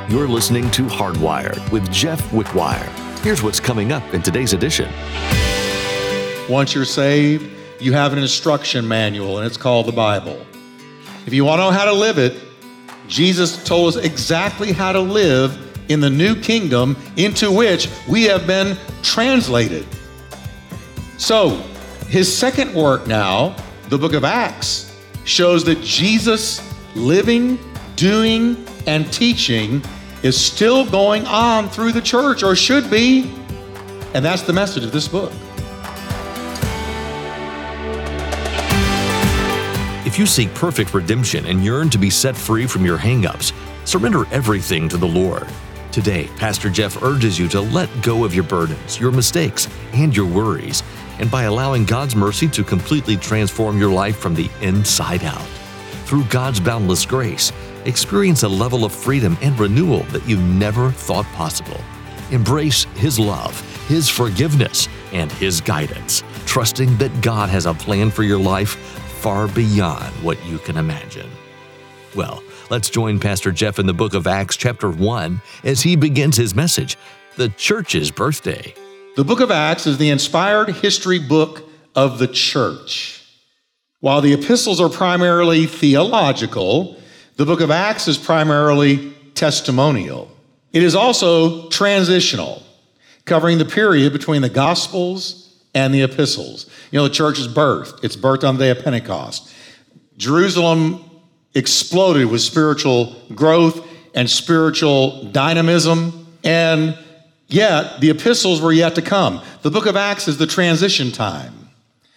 You're listening to Hardwired with Jeff Wickwire. Here's what's coming up in today's edition. Once you're saved, you have an instruction manual, and it's called the Bible. If you want to know how to live it, Jesus told us exactly how to live in the new kingdom into which we have been translated. So, his second work now, the book of Acts, shows that Jesus living, doing, and teaching is still going on through the church, or should be. And that's the message of this book. If you seek perfect redemption and yearn to be set free from your hang-ups, surrender everything to the Lord. Today, Pastor Jeff urges you to let go of your burdens, your mistakes, and your worries, and by allowing God's mercy to completely transform your life from the inside out. Through God's boundless grace, experience a level of freedom and renewal that you never thought possible. Embrace His love, His forgiveness, and His guidance, trusting that God has a plan for your life far beyond what you can imagine. Well, let's join Pastor Jeff in the book of Acts chapter 1 as he begins his message, The Church's Birthday. The book of Acts is the inspired history book of the church. While the epistles are primarily theological, the book of Acts is primarily testimonial. It is also transitional, covering the period between the Gospels and the epistles. You know, the church is birthed. It's birthed on the day of Pentecost. Jerusalem exploded with spiritual growth and spiritual dynamism, and yet the epistles were yet to come. The book of Acts is the transition time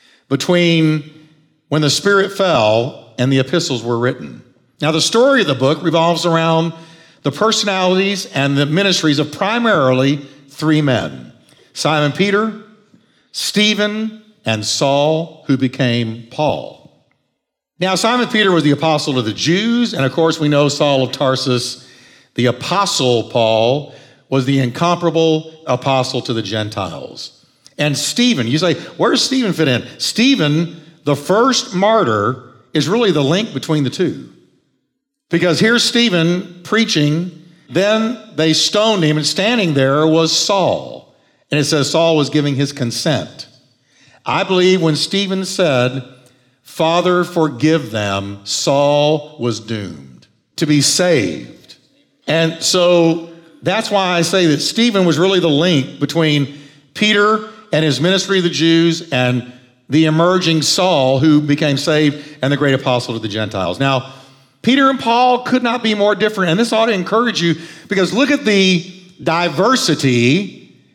between when the Spirit fell and the epistles were written. Now, the story of the book revolves around the personalities and the ministries of primarily three men: Simon Peter, Stephen, and Saul, who became Paul. Now, Simon Peter was the apostle to the Jews, and of course we know Saul of Tarsus, the apostle Paul, was the incomparable apostle to the Gentiles. And Stephen, you say, where does Stephen fit in? Stephen, the first martyr, is really the link between the two. Because here's Stephen preaching, then they stoned him, and standing there was Saul. And it says Saul was giving his consent. I believe when Stephen said, "Father, forgive them," Saul was doomed to be saved. And so that's why I say that Stephen was really the link between Peter and his ministry of the Jews and the emerging Saul, who became saved and the great apostle to the Gentiles. Now, Peter and Paul could not be more different, and this ought to encourage you, because look at the diversity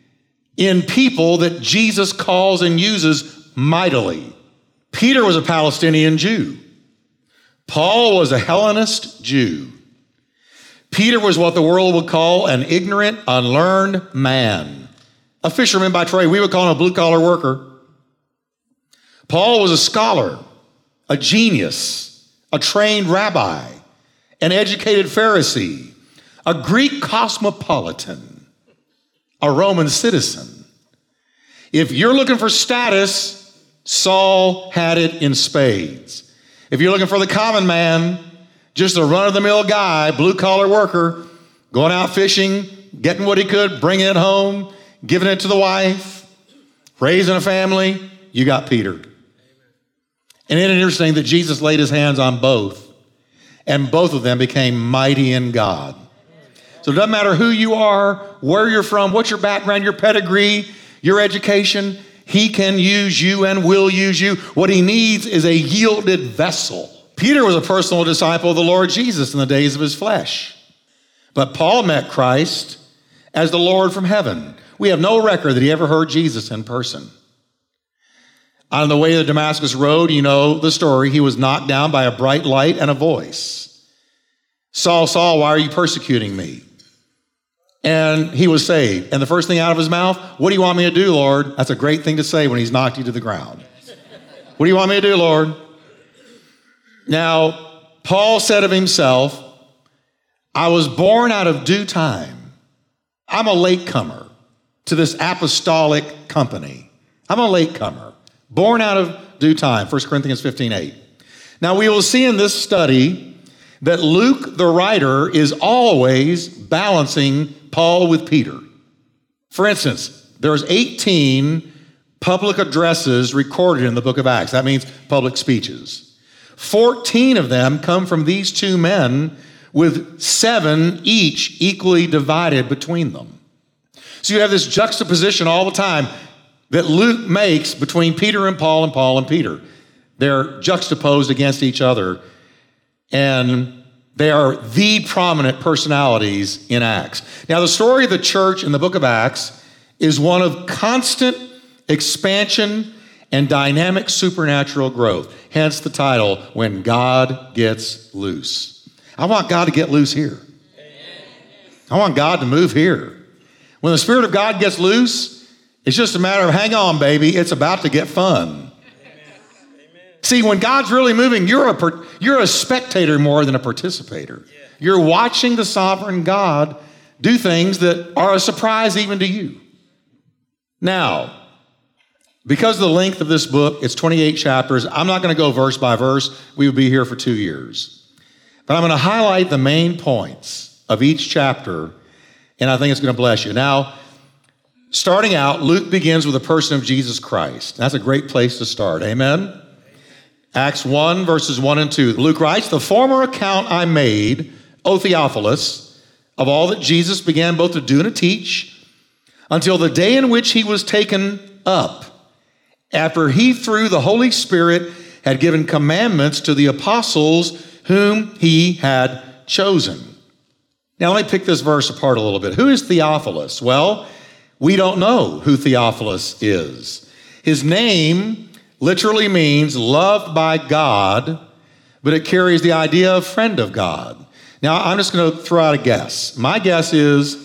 in people that Jesus calls and uses mightily. Peter was a Palestinian Jew. Paul was a Hellenist Jew. Peter was what the world would call an ignorant, unlearned man. A fisherman by trade. We would call him a blue-collar worker. Paul was a scholar, a genius, a trained rabbi, an educated Pharisee, a Greek cosmopolitan, a Roman citizen. If you're looking for status, Saul had it in spades. If you're looking for the common man, just a run-of-the-mill guy, blue-collar worker, going out fishing, getting what he could, bringing it home, giving it to the wife, raising a family, you got Peter. And isn't it interesting that Jesus laid his hands on both, and both of them became mighty in God. So it doesn't matter who you are, where you're from, what's your background, your pedigree, your education, he can use you and will use you. What he needs is a yielded vessel. Peter was a personal disciple of the Lord Jesus in the days of his flesh. But Paul met Christ as the Lord from heaven. We have no record that he ever heard Jesus in person. On the way to the Damascus Road, you know the story, he was knocked down by a bright light and a voice. "Saul, Saul, why are you persecuting me?" And he was saved. And the first thing out of his mouth, "What do you want me to do, Lord?" That's a great thing to say when he's knocked you to the ground. "What do you want me to do, Lord?" Now, Paul said of himself, "I was born out of due time. I'm a latecomer to this apostolic company. I'm a latecomer, born out of due time." 1 Corinthians 15:8. Now, we will see in this study that Luke, the writer, is always balancing Paul with Peter. For instance, there's 18 public addresses recorded in the book of Acts. That means public speeches. 14 of them come from these two men, with 7 each equally divided between them. So you have this juxtaposition all the time that Luke makes between Peter and Paul and Peter. They're juxtaposed against each other, and they are the prominent personalities in Acts. Now, the story of the church in the book of Acts is one of constant expansion and dynamic supernatural growth. Hence the title, When God Gets Loose. I want God to get loose here. I want God to move here. When the Spirit of God gets loose, it's just a matter of, hang on, baby, it's about to get fun. See, when God's really moving, you're a spectator more than a participator. You're watching the sovereign God do things that are a surprise even to you. Now, because of the length of this book, it's 28 chapters, I'm not going to go verse by verse. We would be here for 2 years. But I'm going to highlight the main points of each chapter, and I think it's going to bless you. Now, starting out, Luke begins with the person of Jesus Christ. That's a great place to start. Amen? Acts 1, verses 1 and 2. Luke writes, "The former account I made, O Theophilus, of all that Jesus began both to do and to teach, until the day in which he was taken up, after he through the Holy Spirit had given commandments to the apostles whom he had chosen." Now let me pick this verse apart a little bit. Who is Theophilus? Well, we don't know who Theophilus is. His name literally means loved by God, but it carries the idea of friend of God. Now, I'm just going to throw out a guess. My guess is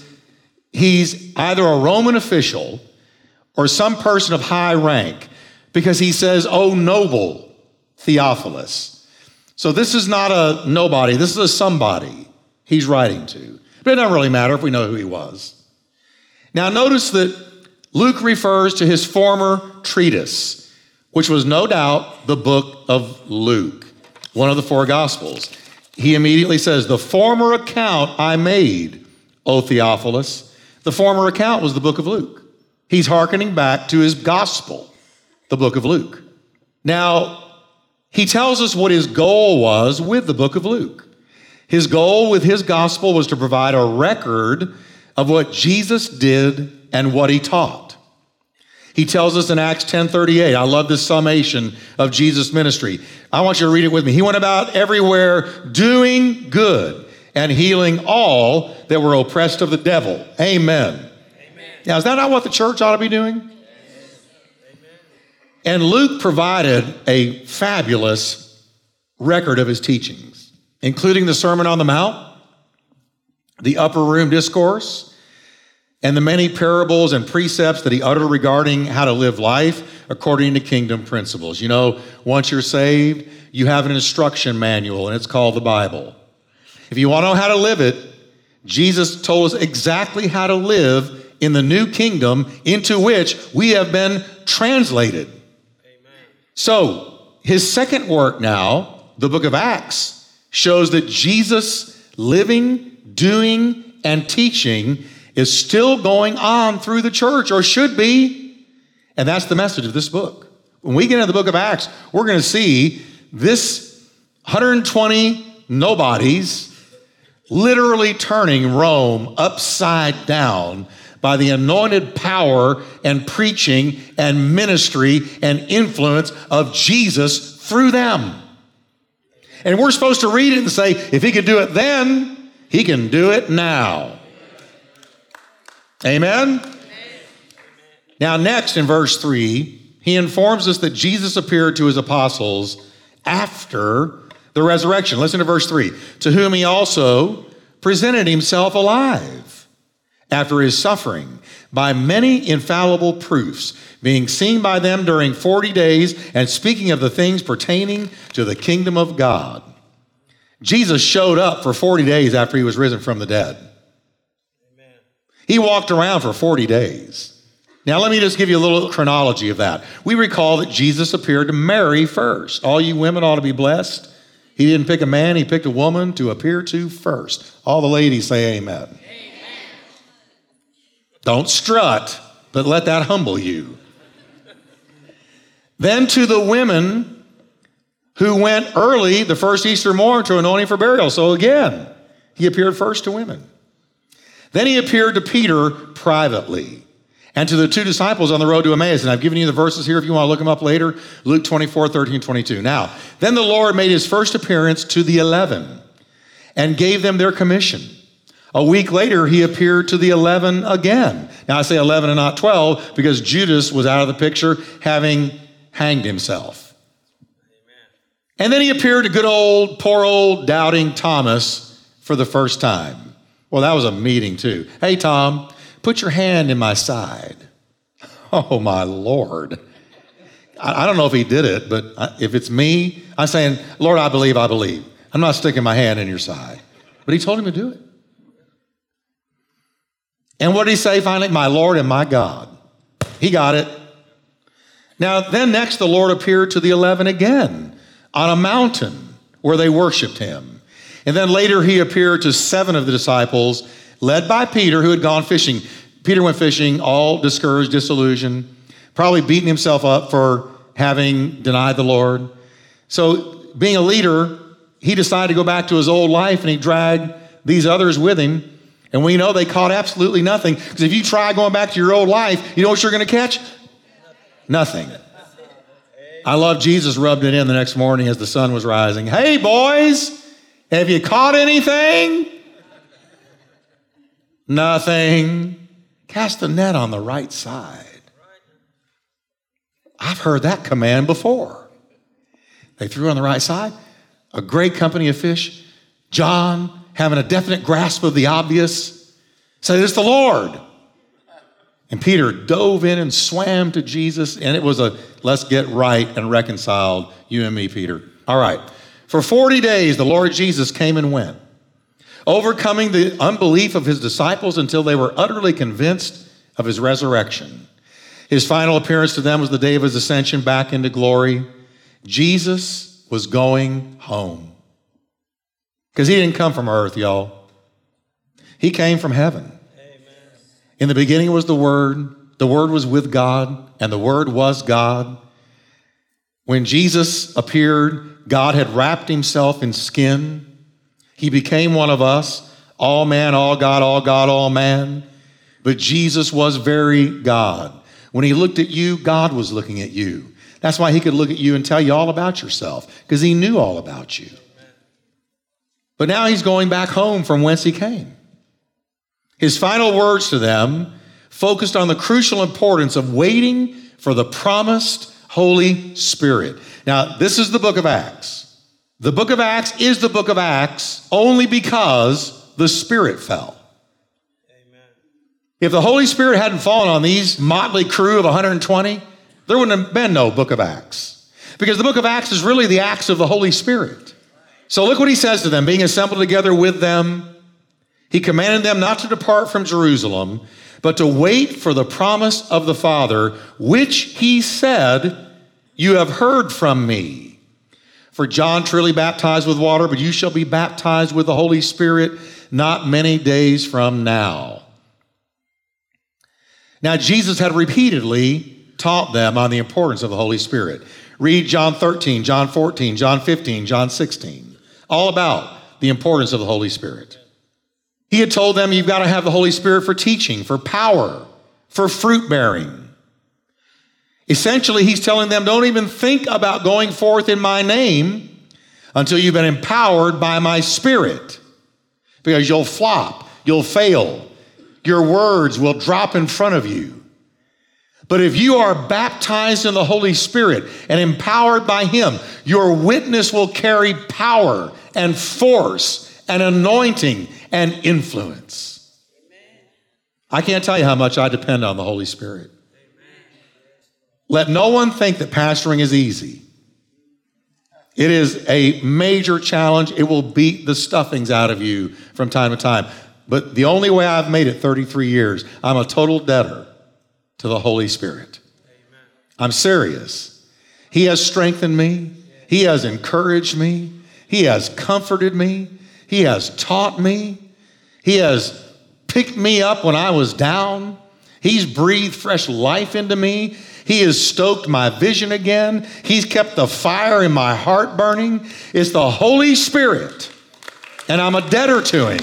he's either a Roman official or some person of high rank, because he says, "O noble Theophilus." So this is not a nobody. This is a somebody he's writing to. But it doesn't really matter if we know who he was. Now, notice that Luke refers to his former treatise, which was no doubt the book of Luke, one of the 4 Gospels. He immediately says, "The former account I made, O Theophilus." The former account was the book of Luke. He's hearkening back to his gospel, the book of Luke. Now, he tells us what his goal was with the book of Luke. His goal with his gospel was to provide a record of what Jesus did and what he taught. He tells us in Acts 10:38, I love this summation of Jesus' ministry. I want you to read it with me. "He went about everywhere doing good and healing all that were oppressed of the devil." Amen. Amen. Now, is that not what the church ought to be doing? Yes. And Luke provided a fabulous record of his teachings, including the Sermon on the Mount, the Upper Room Discourse, and the many parables and precepts that he uttered regarding how to live life according to kingdom principles. You know, once you're saved, you have an instruction manual, and it's called the Bible. If you want to know how to live it, Jesus told us exactly how to live in the new kingdom into which we have been translated. Amen. So, his second work now, the book of Acts, shows that Jesus living, doing, and teaching is still going on through the church, or should be. And that's the message of this book. When we get into the book of Acts, we're going to see this 120 nobodies literally turning Rome upside down by the anointed power and preaching and ministry and influence of Jesus through them. And we're supposed to read it and say, if he could do it then, he can do it now. Amen? Now, next in verse 3, he informs us that Jesus appeared to his apostles after the resurrection. Listen to verse 3. "To whom he also presented himself alive after his suffering by many infallible proofs, being seen by them during 40 days and speaking of the things pertaining to the kingdom of God." Jesus showed up for 40 days after he was risen from the dead. Amen. He walked around for 40 days. Now, let me just give you a little chronology of that. We recall that Jesus appeared to Mary first. All you women ought to be blessed. He didn't pick a man, he picked a woman to appear to first. All the ladies say amen. Amen. Don't strut, but let that humble you. Then to the women who went early the first Easter morn to anoint him for burial. So again, he appeared first to women. Then he appeared to Peter privately and to the two disciples on the road to Emmaus. And I've given you the verses here if you want to look them up later. Luke 24, 13, 22. Now, then the Lord made his first appearance to the 11 and gave them their commission. A week later, he appeared to the 11 again. Now, I say 11 and not 12 because Judas was out of the picture, having hanged himself. Amen. And then he appeared to poor old doubting Thomas for the first time. Well, that was a meeting too. Hey, Tom, put your hand in my side. Oh, my Lord. I don't know if he did it, but if it's me, I'm saying, Lord, I believe. I'm not sticking my hand in your side. But he told him to do it. And what did he say finally? My Lord and my God. He got it. Now, then next the Lord appeared to the 11 again on a mountain where they worshiped him. And then later he appeared to 7 of the disciples, led by Peter, who had gone fishing. Peter went fishing, all discouraged, disillusioned, probably beating himself up for having denied the Lord. So being a leader, he decided to go back to his old life, and he dragged these others with him. And we know they caught absolutely nothing, because if you try going back to your old life, you know what you're going to catch? Nothing. I love Jesus rubbed it in the next morning as the sun was rising. Hey, boys, have you caught anything? Nothing. Cast the net on the right side. I've heard that command before. They threw on the right side. A great company of fish. John, having a definite grasp of the obvious, said, it's the Lord. And Peter dove in and swam to Jesus, and it was a let's get right and reconciled, you and me, Peter. All right. For 40 days, the Lord Jesus came and went, overcoming the unbelief of his disciples until they were utterly convinced of his resurrection. His final appearance to them was the day of his ascension back into glory. Jesus was going home. Because he didn't come from earth, y'all. He came from heaven. In the beginning was the Word was with God, and the Word was God. When Jesus appeared, God had wrapped himself in skin. He became one of us, all man, all God, all man. But Jesus was very God. When he looked at you, God was looking at you. That's why he could look at you and tell you all about yourself, because he knew all about you. But now he's going back home from whence he came. His final words to them focused on the crucial importance of waiting for the promised Holy Spirit. Now, this is the book of Acts. The book of Acts is the book of Acts only because the Spirit fell. Amen. If the Holy Spirit hadn't fallen on these motley crew of 120, there wouldn't have been no book of Acts. Because the book of Acts is really the acts of the Holy Spirit. So look what he says to them, being assembled together with them. He commanded them not to depart from Jerusalem, but to wait for the promise of the Father, which he said, you have heard from me. For John truly baptized with water, but you shall be baptized with the Holy Spirit not many days from now. Now, Jesus had repeatedly taught them on the importance of the Holy Spirit. Read John 13, John 14, John 15, John 16, all about the importance of the Holy Spirit. He had told them you've got to have the Holy Spirit for teaching, for power, for fruit bearing. Essentially, he's telling them, don't even think about going forth in my name until you've been empowered by my Spirit. Because you'll flop, you'll fail. Your words will drop in front of you. But if you are baptized in the Holy Spirit and empowered by him, your witness will carry power and force and anointing and influence. Amen. I can't tell you how much I depend on the Holy Spirit. Amen. Let no one think that pastoring is easy. It is a major challenge. It will beat the stuffings out of you from time to time. But the only way I've made it 33 years, I'm a total debtor to the Holy Spirit. Amen. I'm serious. He has strengthened me. He has encouraged me. He has comforted me. He has taught me. He has picked me up when I was down. He's breathed fresh life into me. He has stoked my vision again. He's kept the fire in my heart burning. It's the Holy Spirit, and I'm a debtor to him.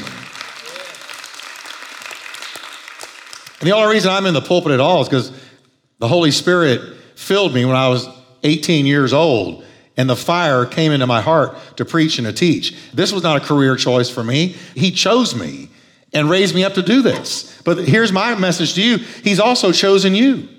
And the only reason I'm in the pulpit at all is because the Holy Spirit filled me when I was 18 years old, and the fire came into my heart to preach and to teach. This was not a career choice for me. He chose me and raised me up to do this. But here's my message to you. He's also chosen you.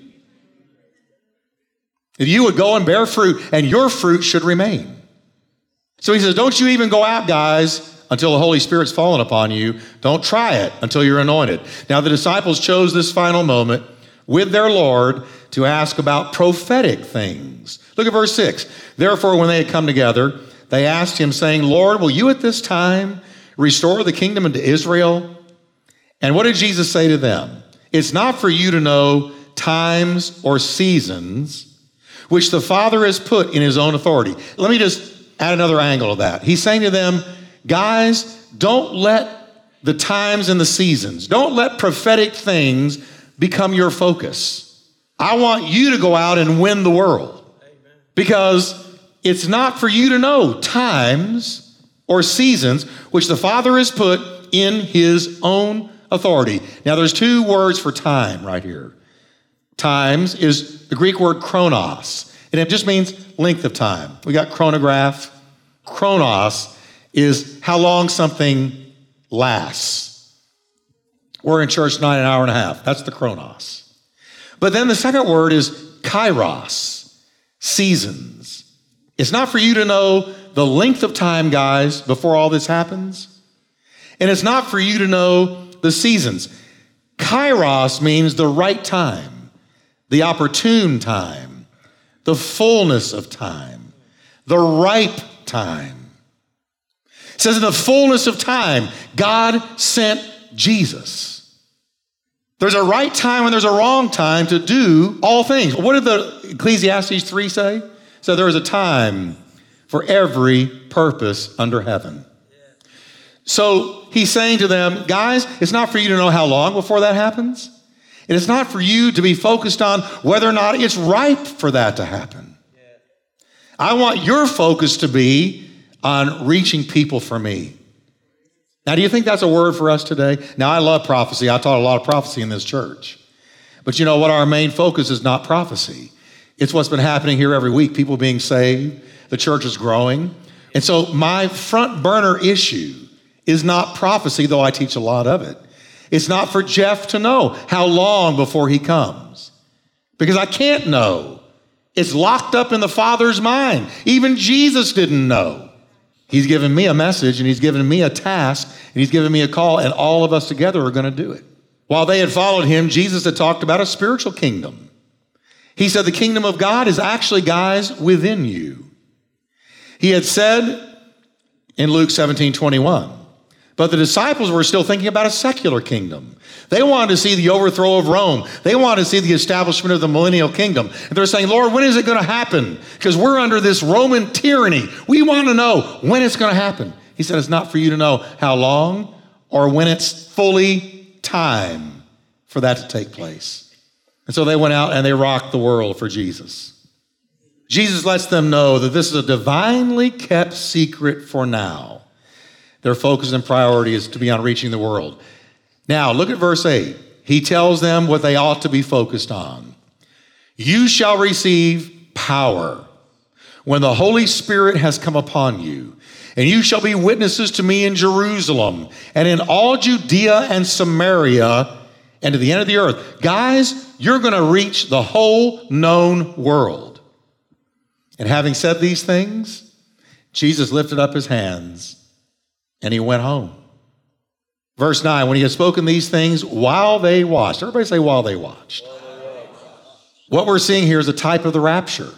If you would go and bear fruit, and your fruit should remain. So he says, don't you even go out, guys, until the Holy Spirit's fallen upon you. Don't try it until you're anointed. Now, the disciples chose this final moment with their Lord to ask about prophetic things. Look at verse 6. Therefore, when they had come together, they asked him, saying, Lord, will you at this time restore the kingdom into Israel? And what did Jesus say to them? It's not for you to know times or seasons which the Father has put in his own authority. Let me just add another angle of that. He's saying to them, guys, don't let the times and the seasons, don't let prophetic things become your focus. I want you to go out and win the world. Because it's not for you to know times or seasons which the Father has put in his own authority. Now, there's two words for time right here. Times is the Greek word chronos, and it just means length of time. We got chronograph. Chronos is how long something lasts. We're in church tonight an hour and a half. That's the chronos. But then the second word is kairos, seasons. It's not for you to know the length of time, guys, before all this happens. And it's not for you to know the seasons. Kairos means the right time. The opportune time, the fullness of time, the ripe time. It says in the fullness of time, God sent Jesus. There's a right time and there's a wrong time to do all things. What did the Ecclesiastes 3 say? So there is a time for every purpose under heaven. So he's saying to them, guys, it's not for you to know how long before that happens. And it's not for you to be focused on whether or not it's ripe for that to happen. I want your focus to be on reaching people for me. Now, do you think that's a word for us today? Now, I love prophecy. I taught a lot of prophecy in this church. But you know what? Our main focus is not prophecy. It's what's been happening here every week. People being saved. The church is growing. And so my front burner issue is not prophecy, though I teach a lot of it. It's not for Jeff to know how long before he comes, because I can't know. It's locked up in the Father's mind. Even Jesus didn't know. He's given me a message, and he's given me a task, and he's given me a call, and all of us together are going to do it. While they had followed him, Jesus had talked about a spiritual kingdom. He said the kingdom of God is actually, guys, within you. He had said in Luke 17:21, but the disciples were still thinking about a secular kingdom. They wanted to see the overthrow of Rome. They wanted to see the establishment of the millennial kingdom. And they're saying, Lord, when is it going to happen? Because we're under this Roman tyranny. We want to know when it's going to happen. He said, it's not for you to know how long or when it's fully time for that to take place. And so they went out and they rocked the world for Jesus. Jesus lets them know that this is a divinely kept secret for now. Their focus and priority is to be on reaching the world. Now, look at verse 8. He tells them what they ought to be focused on. You shall receive power when the Holy Spirit has come upon you, and you shall be witnesses to me in Jerusalem and in all Judea and Samaria and to the end of the earth. Guys, you're going to reach the whole known world. And having said these things, Jesus lifted up his hands and he went home. Verse 9, when he had spoken these things while they watched. Everybody say while they watched. What we're seeing here is a type of the rapture.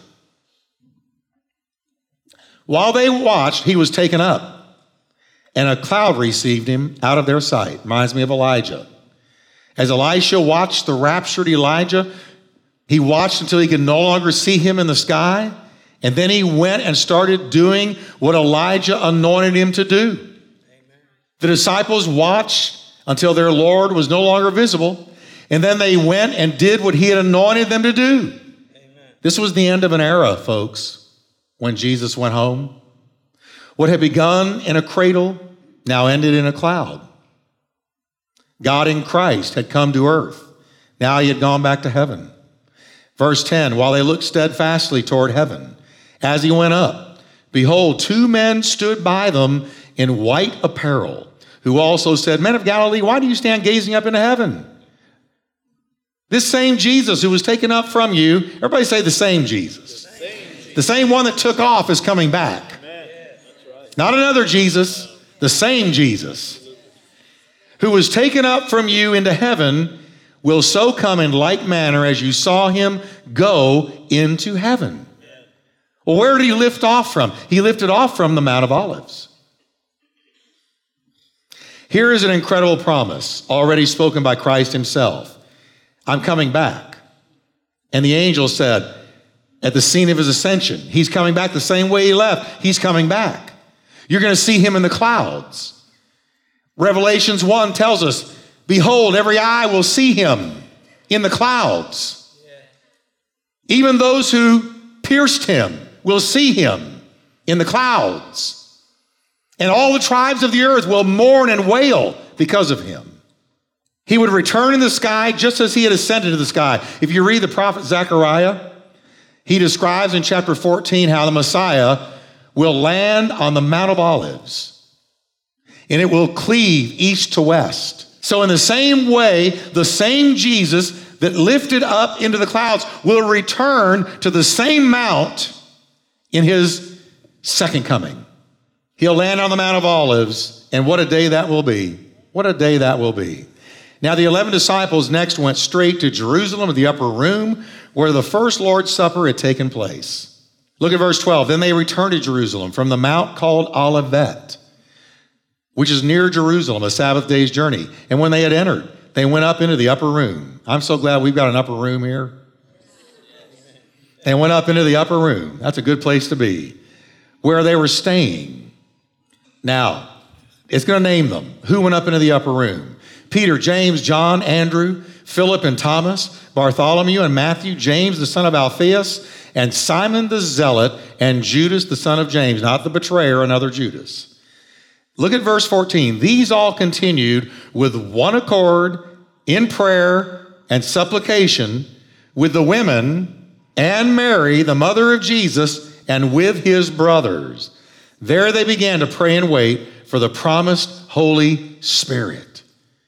While they watched, he was taken up, and a cloud received him out of their sight. Reminds me of Elijah. As Elisha watched the raptured Elijah, he watched until he could no longer see him in the sky, And then he went and started doing what Elijah anointed him to do. Amen. The disciples watched until their Lord was no longer visible, and then they went and did what he had anointed them to do. Amen. This was the end of an era, folks, when Jesus went home. What had begun in a cradle now ended in a cloud. God in Christ had come to earth. Now he had gone back to heaven. Verse 10, while they looked steadfastly toward heaven, as he went up, behold, two men stood by them in white apparel, who also said, Men of Galilee, why do you stand gazing up into heaven? This same Jesus who was taken up from you, everybody say the same Jesus. The same one that took off is coming back. Not another Jesus, the same Jesus, who was taken up from you into heaven, will so come in like manner as you saw him go into heaven. Well, where did he lift off from? He lifted off from the Mount of Olives. Here is an incredible promise already spoken by Christ himself. I'm coming back. And the angel said at the scene of his ascension, he's coming back the same way he left. He's coming back. You're going to see him in the clouds. Revelations 1 tells us, behold, every eye will see him in the clouds. Even those who pierced him will see him in the clouds. And all the tribes of the earth will mourn and wail because of him. He would return in the sky just as he had ascended to the sky. If you read the prophet Zechariah, he describes in chapter 14 how the Messiah will land on the Mount of Olives, and it will cleave east to west. So in the same way, the same Jesus that lifted up into the clouds will return to the same mount in his second coming. He'll land on the Mount of Olives, and what a day that will be. What a day that will be. Now the 11 disciples next went straight to Jerusalem, to the upper room, where the first Lord's Supper had taken place. Look at verse 12. Then they returned to Jerusalem from the mount called Olivet, which is near Jerusalem, a Sabbath day's journey. And when they had entered, they went up into the upper room. I'm so glad we've got an upper room here. And went up into the upper room. That's a good place to be, where they were staying. Now, it's going to name them. Who went up into the upper room? Peter, James, John, Andrew, Philip and Thomas, Bartholomew and Matthew, James the son of Alphaeus, and Simon the Zealot, and Judas the son of James, not the betrayer, another Judas. Look at verse 14. These all continued with one accord in prayer and supplication with the women and Mary, the mother of Jesus, and with his brothers. There they began to pray and wait for the promised Holy Spirit.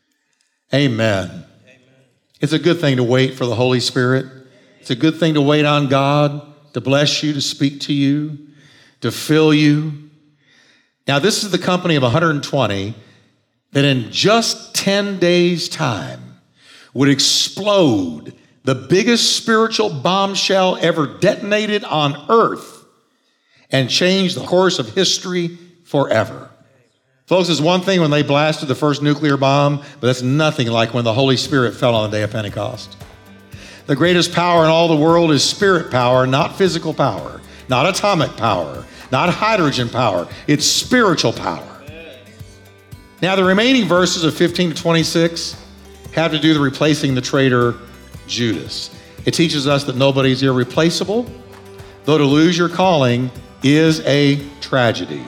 Amen. Amen. It's a good thing to wait for the Holy Spirit. It's a good thing to wait on God to bless you, to speak to you, to fill you. Now, this is the company of 120 that in just 10 days' time would explode the biggest spiritual bombshell ever detonated on earth and change the course of history forever. Folks, it's one thing when they blasted the first nuclear bomb, but that's nothing like when the Holy Spirit fell on the day of Pentecost. The greatest power in all the world is spirit power, not physical power, not atomic power, not hydrogen power. It's spiritual power. Now, the remaining verses of 15 to 26 have to do with replacing the traitor Judas. It teaches us that nobody's irreplaceable, though to lose your calling is a tragedy.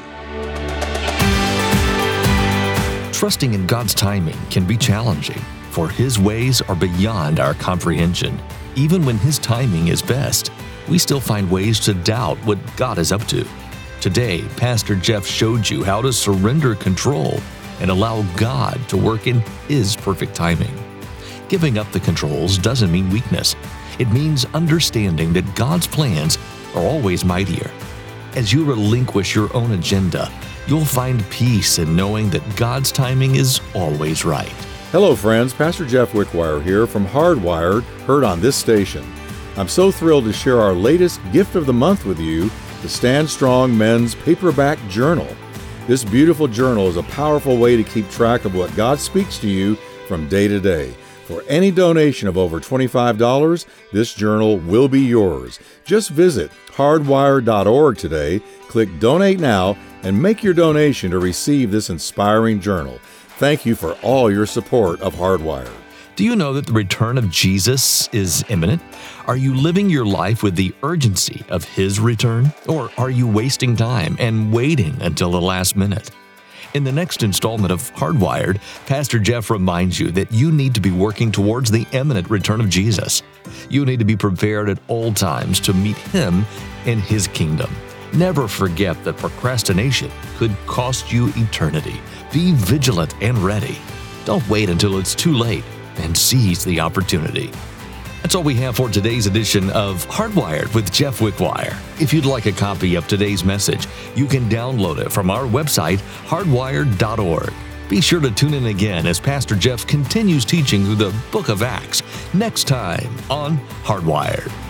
Trusting in God's timing can be challenging, for His ways are beyond our comprehension. Even when His timing is best, we still find ways to doubt what God is up to. Today, Pastor Jeff showed you how to surrender control and allow God to work in His perfect timing. Giving up the controls doesn't mean weakness. It means understanding that God's plans are always mightier. As you relinquish your own agenda, you'll find peace in knowing that God's timing is always right. Hello friends, Pastor Jeff Wickwire here from Hardwired, heard on this station. I'm so thrilled to share our latest gift of the month with you, the Stand Strong Men's Paperback Journal. This beautiful journal is a powerful way to keep track of what God speaks to you from day to day. For any donation of over $25, this journal will be yours. Just visit hardwired.org today, click Donate Now, and make your donation to receive this inspiring journal. Thank you for all your support of Hardwired. Do you know that the return of Jesus is imminent? Are you living your life with the urgency of His return? Or are you wasting time and waiting until the last minute? In the next installment of Hardwired, Pastor Jeff reminds you that you need to be working towards the imminent return of Jesus. You need to be prepared at all times to meet Him in His kingdom. Never forget that procrastination could cost you eternity. Be vigilant and ready. Don't wait until it's too late, and seize the opportunity. That's all we have for today's edition of Hardwired with Jeff Wickwire. If you'd like a copy of today's message, you can download it from our website, hardwired.org. Be sure to tune in again as Pastor Jeff continues teaching through the book of Acts next time on Hardwired.